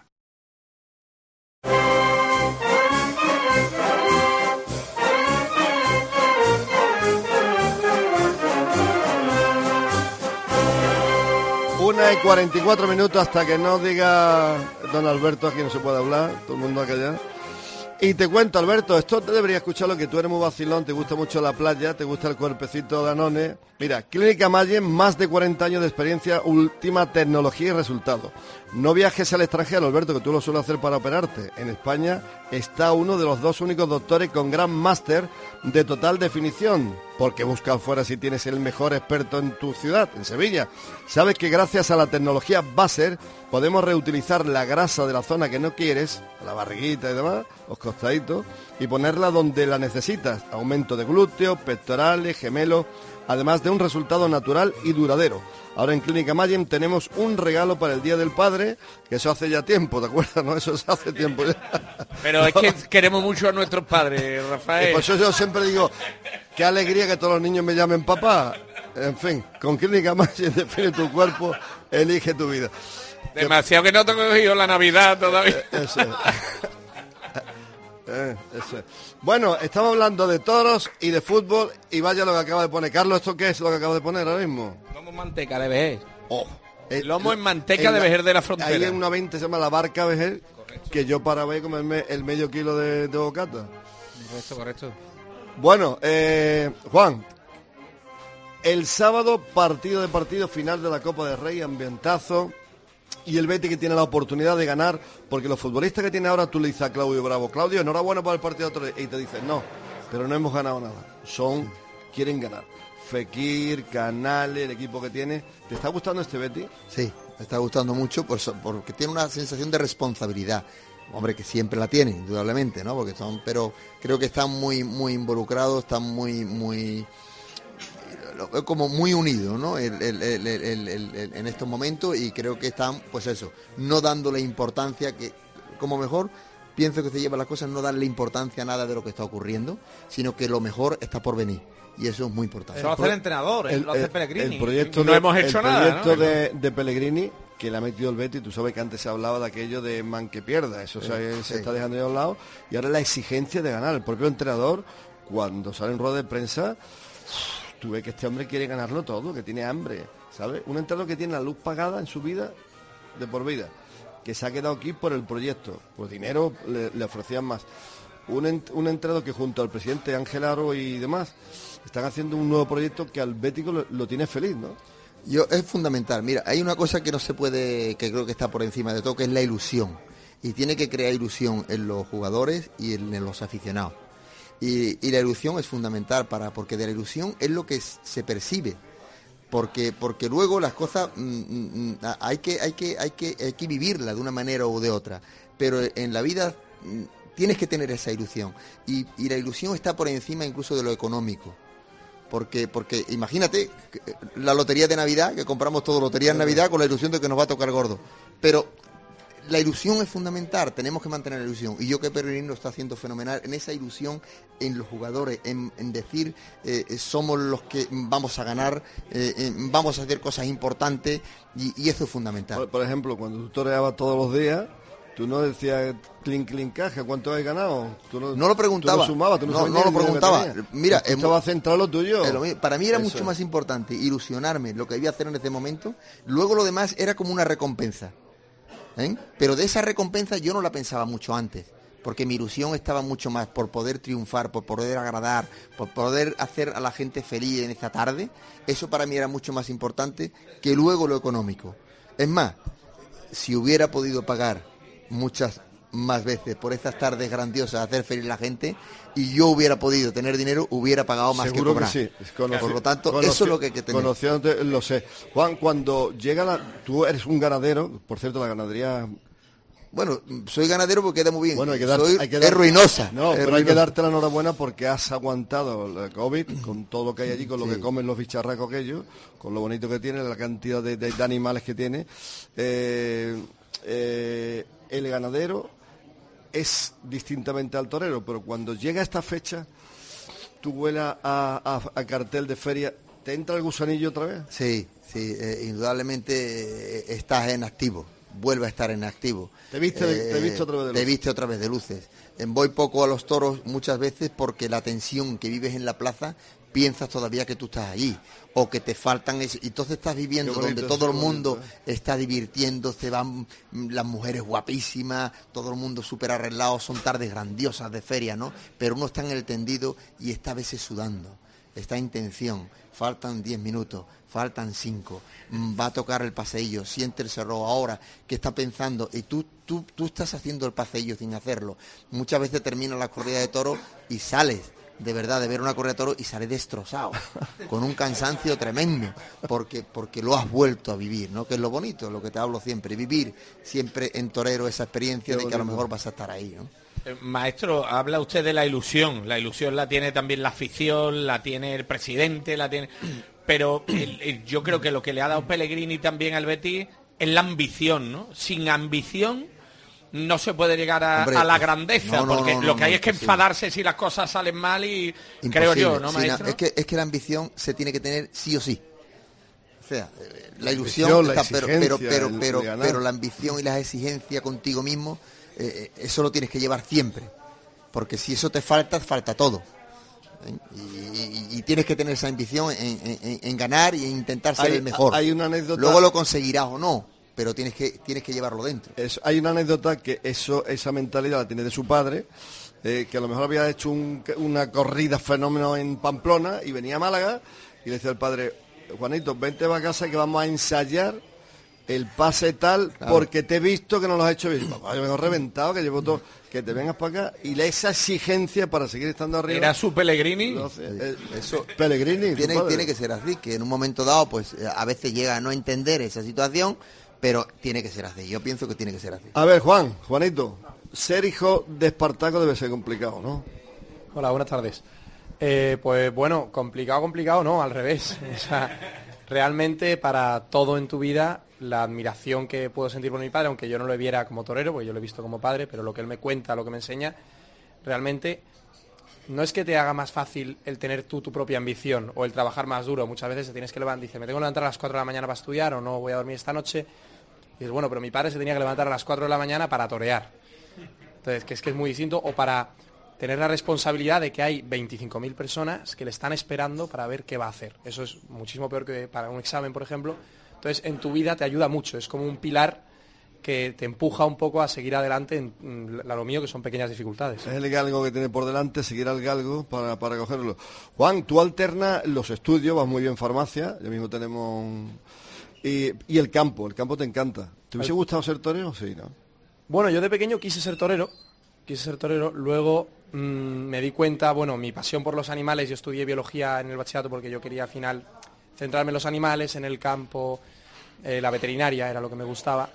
Una y 44 minutos hasta que no diga don Alberto, aquí no se puede hablar, todo el mundo a callar. Y te cuento, Alberto, esto te debería escucharlo, que tú eres muy vacilón, te gusta mucho la playa, te gusta el cuerpecito Danone. Mira, Clínica Mayen, más de 40 años de experiencia, última tecnología y resultados. No viajes al extranjero, Alberto, que tú lo sueles hacer para operarte. En España está uno de los 2 únicos doctores con gran máster de total definición. Porque busca afuera si tienes el mejor experto en tu ciudad, en Sevilla. Sabes que gracias a la tecnología Baser podemos reutilizar la grasa de la zona que no quieres, la barriguita y demás, los costaditos, y ponerla donde la necesitas. Aumento de glúteos, pectorales, gemelos, además de un resultado natural y duradero. Ahora en Clínica Mayen tenemos un regalo para el Día del Padre, que eso hace ya tiempo, ¿te acuerdas? No, eso se hace tiempo ya. Pero es que queremos mucho a nuestros padres, Rafael. Y por eso yo siempre digo, qué alegría que todos los niños me llamen papá. En fin, con Clínica Mayen define tu cuerpo, elige tu vida. Demasiado que no te he cogido la Navidad todavía. Eso es. Eso es. Bueno, estamos hablando de toros y de fútbol y vaya lo que acaba de poner. Carlos, ¿esto qué es lo que acaba de poner ahora mismo? Lomo en manteca de Vejer. Lomo en manteca de Vejer de la Frontera. Ahí en una 20 se llama la Barca Vejer, que yo para ver comerme el medio kilo de bocata. Correcto. Bueno, Juan, el sábado partido final de la Copa del Rey, ambientazo. Y el Betis que tiene la oportunidad de ganar, porque los futbolistas que tiene ahora, tú le dices a Claudio Bravo, Claudio, enhorabuena por el partido de otro, y te dicen, no, pero no hemos ganado nada. Quieren ganar. Fekir, Canales, el equipo que tiene. ¿Te está gustando este Betis? Sí, me está gustando mucho porque tiene una sensación de responsabilidad. Hombre, que siempre la tiene, indudablemente, ¿no? Pero creo que están muy involucrados, están muy como muy unidos, ¿no? En estos momentos, y creo que están, pues eso, no dándole importancia, que como mejor pienso que se llevan las cosas, no darle importancia a nada de lo que está ocurriendo, sino que lo mejor está por venir. Y eso es muy importante. Eso lo hace el entrenador, lo hace Pellegrini. El proyecto de Pellegrini, que le ha metido el Betis, tú sabes que antes se hablaba de aquello de man que pierda, eso se está dejando de a un lado, y ahora la exigencia de ganar. El propio entrenador, cuando sale en rueda de prensa, tú ves que este hombre quiere ganarlo todo, que tiene hambre, ¿sabes? Un entrenador que tiene la luz pagada en su vida, de por vida, que se ha quedado aquí por el proyecto, por dinero le ofrecían más. Un entrenador que junto al presidente Ángel Aro y demás están haciendo un nuevo proyecto que al Bético lo tiene feliz, ¿no? Es fundamental. Mira, hay una cosa que no se puede, que creo que está por encima de todo, que es la ilusión. Y tiene que crear ilusión en los jugadores y en los aficionados. Y la ilusión es fundamental porque de la ilusión es lo que se percibe. Porque luego las cosas hay que vivirlas de una manera u de otra. Pero en la vida tienes que tener esa ilusión. Y la ilusión está por encima incluso de lo económico. Porque imagínate la lotería de Navidad, que compramos todo lotería en Navidad con la ilusión de que nos va a tocar gordo. Pero la ilusión es fundamental, tenemos que mantener la ilusión. Y yo que Pellegrini lo está haciendo fenomenal en esa ilusión, en los jugadores, en decir somos los que vamos a ganar, vamos a hacer cosas importantes, y eso es fundamental. Por ejemplo, cuando tú toreabas todos los días, tú no decías clink caja, ¿cuánto has ganado? Tú no lo preguntaba. Tú lo sumabas, tú no lo preguntaba. Mira, estaba centrado lo tuyo. Para mí era mucho más importante ilusionarme lo que debía hacer en ese momento. Luego lo demás era como una recompensa. Pero de esa recompensa yo no la pensaba mucho antes, porque mi ilusión estaba mucho más por poder triunfar, por poder agradar, por poder hacer a la gente feliz en esta tarde. Eso para mí era mucho más importante que luego lo económico. Es más, si hubiera podido pagar muchas más veces por estas tardes grandiosas, hacer feliz a la gente, y yo hubiera podido tener dinero, hubiera pagado más. Seguro que cobrar. Que sí. Por lo tanto, eso es lo que hay que tener. Conociéndote, lo sé. Juan, cuando llega tú eres un ganadero, por cierto, la ganadería... Bueno, soy ganadero porque queda muy bien. Bueno, es ruinosa. No, pero hay que darte la enhorabuena porque has aguantado el COVID con todo lo que hay allí, con lo que comen los bicharracos aquellos, con lo bonito que tiene, la cantidad de animales que tiene. El ganadero es distintamente al torero, pero cuando llega esta fecha, tú huelas a cartel de feria, ¿te entra el gusanillo otra vez? Sí, indudablemente estás en activo, vuelve a estar en activo. Te viste otra vez de luces. Te viste otra vez de luces. Voy poco a los toros muchas veces porque la tensión que vives en la plaza, piensas todavía que tú estás allí, o que te faltan, entonces estás viviendo donde todo el mundo está divirtiéndose, van las mujeres guapísimas, todo el mundo súper arreglado, son tardes grandiosas de feria, ¿no? Pero uno está en el tendido y está a veces sudando, está en tensión, faltan 10 minutos, faltan 5, va a tocar el paseillo, siente el cerro ahora, ¿qué está pensando? Y tú estás haciendo el paseillo sin hacerlo. Muchas veces termina la corrida de toros y sales, de verdad, de ver una corrida de toros y sales destrozado, con un cansancio tremendo, porque lo has vuelto a vivir, ¿no? Que es lo bonito, lo que te hablo siempre, vivir siempre en torero esa experiencia de que a lo mejor vas a estar ahí, ¿no? Maestro, habla usted de la ilusión la tiene también la afición, la tiene el presidente, la tiene... Pero yo creo que lo que le ha dado Pellegrini también al Betis es la ambición, ¿no? Sin ambición no se puede llegar a la grandeza, porque lo que hay es que enfadarse si las cosas salen mal y imposible. Creo yo, ¿no, maestro? Es que la ambición se tiene que tener sí o sí. O sea, la ilusión está, pero la ambición y la exigencia contigo mismo, eso lo tienes que llevar siempre. porque si eso te falta todo. Y tienes que tener esa ambición en ganar y en intentar ser el mejor. Hay una anécdota. Luego lo conseguirás o no, pero tienes que llevarlo dentro. Hay una anécdota que esa mentalidad la tiene de su padre, que a lo mejor había hecho una corrida fenómeno en Pamplona y venía a Málaga y le decía al padre: Juanito, vente a casa que vamos a ensayar el pase tal, claro, porque te he visto que no lo has hecho bien. Papá, yo me he reventado, que llevo todo, que te vengas para acá. Y esa exigencia para seguir estando arriba. ¿Era su Pellegrini? No sé, eso, Pellegrini. Tiene que ser así, que en un momento dado, pues a veces llega a no entender esa situación, pero tiene que ser así. Yo pienso que tiene que ser así. A ver, Juanito, ser hijo de Espartaco debe ser complicado, ¿no? Hola, buenas tardes. Pues bueno, complicado no, al revés. O sea, realmente para todo en tu vida, la admiración que puedo sentir por mi padre, aunque yo no lo viera como torero, porque yo lo he visto como padre, pero lo que él me cuenta, lo que me enseña, realmente no es que te haga más fácil el tener tú tu propia ambición o el trabajar más duro. Muchas veces te tienes que levantar, dice, me tengo que levantar a las 4 de la mañana para estudiar o no voy a dormir esta noche. Y dices, bueno, pero mi padre se tenía que levantar a las 4 de la mañana para torear. Entonces, que es muy distinto, o para tener la responsabilidad de que hay 25.000 personas que le están esperando para ver qué va a hacer. Eso es muchísimo peor que para un examen, por ejemplo. Entonces, en tu vida te ayuda mucho, es como un pilar que te empuja un poco a seguir adelante en lo mío, que son pequeñas dificultades. Es el galgo que tiene por delante, seguir al galgo para cogerlo. Juan, tú alternas los estudios, vas muy bien farmacia, ya mismo tenemos... Y el campo te encanta. ¿Te hubiese gustado ser torero? Sí, ¿no? Bueno, yo de pequeño quise ser torero, luego me di cuenta, bueno, mi pasión por los animales, yo estudié biología en el bachillerato porque yo quería al final centrarme en los animales, en el campo, la veterinaria era lo que me gustaba,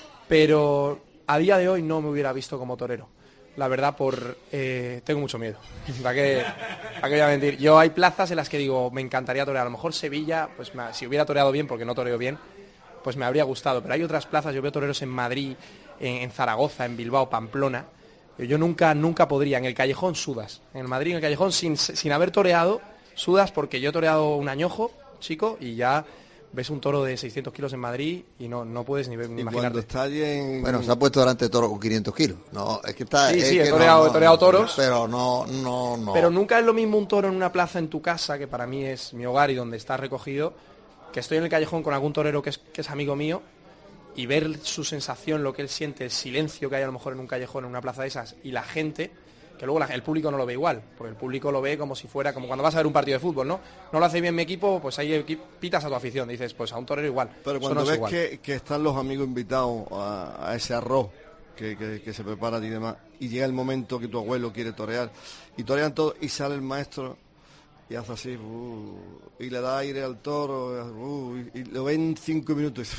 pero a día de hoy no me hubiera visto como torero. La verdad, tengo mucho miedo. ¿Para qué voy a mentir? Yo hay plazas en las que digo, me encantaría torear. A lo mejor Sevilla, pues si hubiera toreado bien, porque no toreo bien, pues me habría gustado. Pero hay otras plazas, yo veo toreros en Madrid, en Zaragoza, en Bilbao, Pamplona. Yo nunca podría. En el Callejón sudas. En el Madrid, en el Callejón, sin haber toreado, sudas, porque yo he toreado un añojo, chico, y ya ves un toro de 600 kilos en Madrid y no puedes ni imaginarte. Está allí Bueno, se ha puesto delante de toro con 500 kilos. No, es que está... Sí, he toreado toros. Pero no. Pero nunca es lo mismo un toro en una plaza en tu casa, que para mí es mi hogar y donde está recogido, que estoy en el Callejón con algún torero que es amigo mío, y ver su sensación, lo que él siente, el silencio que hay a lo mejor en un callejón, en una plaza de esas, y la gente... que luego el público no lo ve igual, porque el público lo ve como si fuera, como cuando vas a ver un partido de fútbol, ¿no? No lo hace bien mi equipo, pues ahí pitas a tu afición, dices, pues a un torero igual. Pero cuando ves que están los amigos invitados a ese arroz que se prepara y demás, y llega el momento que tu abuelo quiere torear, y torean todos, y sale el maestro, y hace así, y le da aire al toro, y lo ven 5 minutos,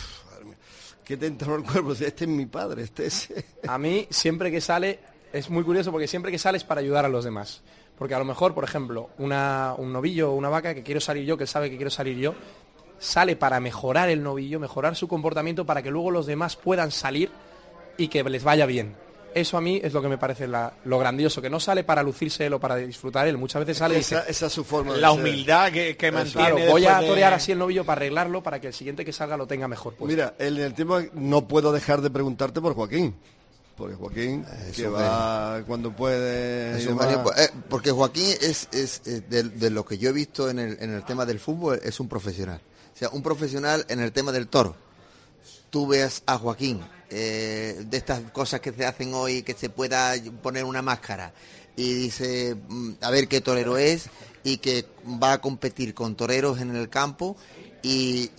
y ¿qué te entra en el cuerpo? Este es mi padre, este es... A mí, siempre que sale... Es muy curioso porque siempre que sales para ayudar a los demás. Porque a lo mejor, por ejemplo, un novillo o una vaca que quiero salir yo, que él sabe que quiero salir yo, sale para mejorar el novillo, mejorar su comportamiento para que luego los demás puedan salir y que les vaya bien. Eso a mí es lo que me parece lo grandioso, que no sale para lucirse él o para disfrutar él. Muchas veces sale... Esa es su forma de la ser. Humildad que mantiene. Claro, voy a torear así el novillo para arreglarlo, para que el siguiente que salga lo tenga mejor puesto. Mira, en el tiempo no puedo dejar de preguntarte por Joaquín. Porque Joaquín, que va cuando puede... Porque Joaquín es de lo que yo he visto en el tema del fútbol, es un profesional. O sea, un profesional en el tema del toro. Tú veas a Joaquín, de estas cosas que se hacen hoy, que se pueda poner una máscara, y dice, a ver qué torero es, y que va a competir con toreros en el campo, y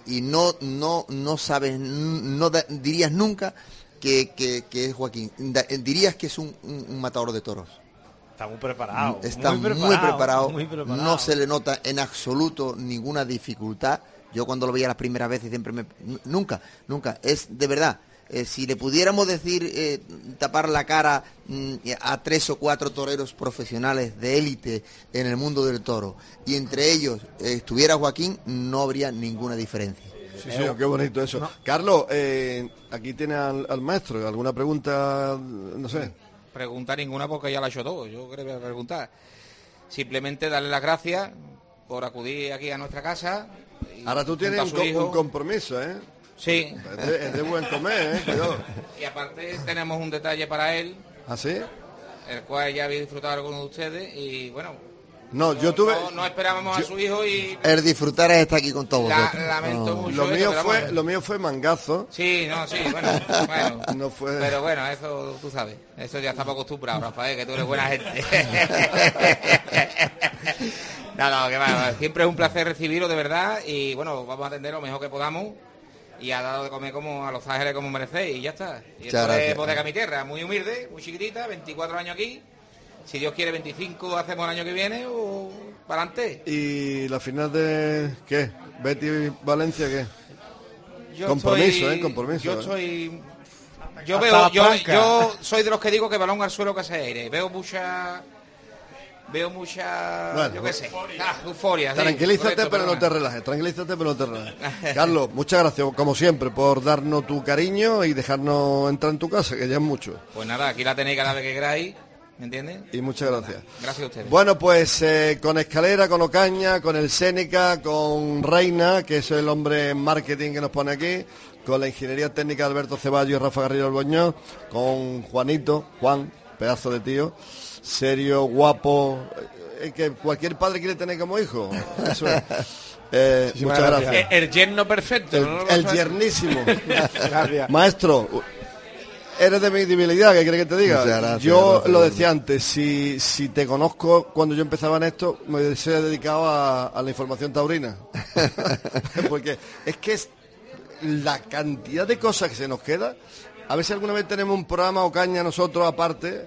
no sabes, dirías nunca... Que es Joaquín. Dirías que es un matador de toros. Está muy preparado. Está muy preparado. No se le nota en absoluto ninguna dificultad. Yo cuando lo veía las primeras veces siempre nunca. Es de verdad. Si le pudiéramos decir tapar la cara a 3 o 4 toreros profesionales de élite en el mundo del toro, y entre ellos estuviera Joaquín, no habría ninguna diferencia. Sí, qué bonito eso. No. Carlos, aquí tiene al maestro. ¿Alguna pregunta? No sé. Pregunta ninguna porque ya la ha hecho todo. Yo creo que preguntar. Simplemente darle las gracias por acudir aquí a nuestra casa. Ahora tú tienes un compromiso, ¿eh? Sí. Es de buen comer, ¿eh? Cuidado. Y aparte tenemos un detalle para él. ¿Ah, sí? el cual ya había disfrutado alguno de ustedes y bueno, no, yo tuve... No esperábamos a su hijo y... El disfrutar es estar aquí con todos vosotros. Lamento mucho. Lo mío fue mangazo. Sí, bueno. No fue... Pero bueno, eso tú sabes. Eso ya estamos acostumbrados, Rafael, que tú eres buena gente. No, que va. Siempre es un placer recibirlo, de verdad. Y bueno, vamos a atender lo mejor que podamos. Y ha dado de comer como a Los Ángeles como merecéis. Y ya está. Y esto es Bodega Mi Tierra, muy humilde, muy chiquitita, 24 años aquí. Si Dios quiere 25 hacemos el año que viene o para adelante. ¿Y la final de qué? ¿Betty y Valencia qué? Compromiso. Yo soy de los que digo que balón al suelo que se aire. Veo mucha, bueno, yo qué sé, euforia. Tranquilízate, pero no te relajes. Carlos, muchas gracias, como siempre, por darnos tu cariño y dejarnos entrar en tu casa, que ya es mucho. Pues nada, aquí la tenéis cada vez que queráis. ¿Me entiendes? Y muchas gracias. Gracias a ustedes. Bueno, pues con Escalera, con Ocaña, con el Séneca, con Reina, que es el hombre en marketing que nos pone aquí, con la ingeniería técnica de Alberto Ceballos y Rafa Garrido Alboñó, con Juan, pedazo de tío, serio, guapo, que cualquier padre quiere tener como hijo. Eso es. Muchas gracias. El yerno perfecto. El yernísimo. Maestro, eres de mi debilidad, ¿qué quieres que te diga? Gracias, yo lo decía antes, si te conozco cuando yo empezaba en esto, me hubiese dedicado a la información taurina. Porque es que es la cantidad de cosas que se nos queda. A ver si alguna vez tenemos un programa Ocaña nosotros aparte.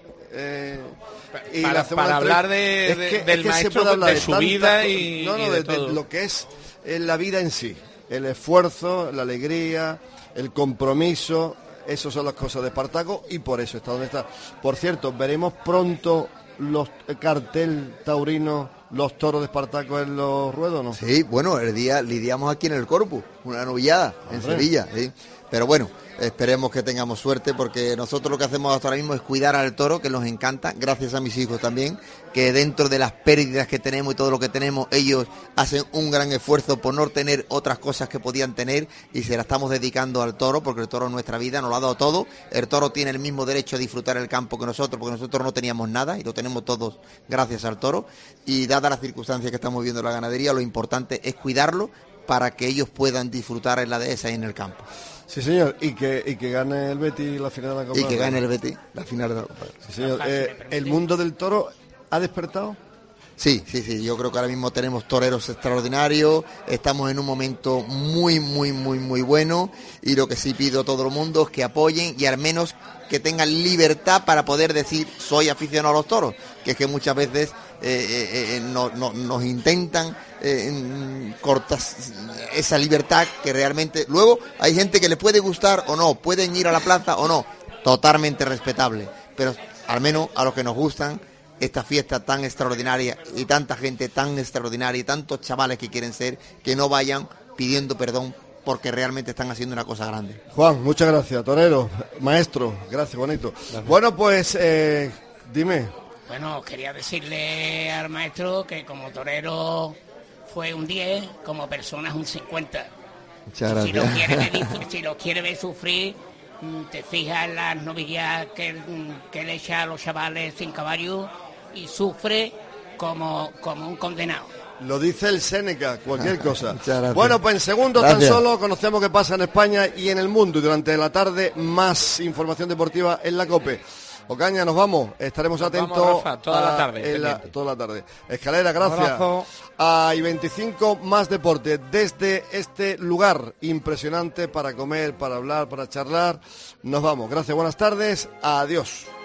Para hablar del maestro, de su vida y de lo que es la vida en sí. El esfuerzo, la alegría, el compromiso. Esas son las cosas de Espartaco y por eso está donde está. Por cierto, veremos pronto los cartel taurino, los toros de Espartaco en los ruedos, ¿no? Sí, bueno, el día lidiamos aquí en el Corpus, una novillada en Sevilla, ¿sí? Pero bueno, esperemos que tengamos suerte porque nosotros lo que hacemos hasta ahora mismo es cuidar al toro, que nos encanta, gracias a mis hijos también, que dentro de las pérdidas que tenemos y todo lo que tenemos, ellos hacen un gran esfuerzo por no tener otras cosas que podían tener y se la estamos dedicando al toro porque el toro es nuestra vida, nos lo ha dado todo. El toro tiene el mismo derecho a disfrutar el campo que nosotros porque nosotros no teníamos nada y lo tenemos todos gracias al toro y dadas las circunstancias que estamos viviendo en la ganadería, lo importante es cuidarlo para que ellos puedan disfrutar en la dehesa y en el campo. Sí, señor, y que gane el Betis la final de la Copa. Y que gane el Betis la final de la Copa. Sí, señor. ¿El mundo del toro ha despertado? Sí, yo creo que ahora mismo tenemos toreros extraordinarios, estamos en un momento muy bueno y lo que sí pido a todo el mundo es que apoyen y al menos que tengan libertad para poder decir soy aficionado a los toros, que es que muchas veces nos intentan cortar esa libertad que realmente luego hay gente que le puede gustar o no, pueden ir a la plaza o no, totalmente respetable, pero al menos a los que nos gustan esta fiesta tan extraordinaria y tanta gente tan extraordinaria y tantos chavales que quieren ser, que no vayan pidiendo perdón porque realmente están haciendo una cosa grande. Juan, muchas gracias, torero, maestro, gracias, bonito. Gracias. Bueno, pues dime. Bueno, quería decirle al maestro que como torero fue un 10, como persona es un 50. Muchas gracias. Si lo quiere ver sufrir, te fijas en las novillas que le echa a los chavales sin caballo y sufre como un condenado. Lo dice el Séneca, cualquier cosa. Bueno, pues en segundos tan solo conocemos qué pasa en España y en el mundo. Y durante la tarde más información deportiva en la COPE. Ocaña, nos vamos. Estaremos atentos Rafa, toda la tarde. Escalera, gracias. Y 25 más deporte desde este lugar impresionante para comer, para hablar, para charlar. Nos vamos. Gracias, buenas tardes. Adiós.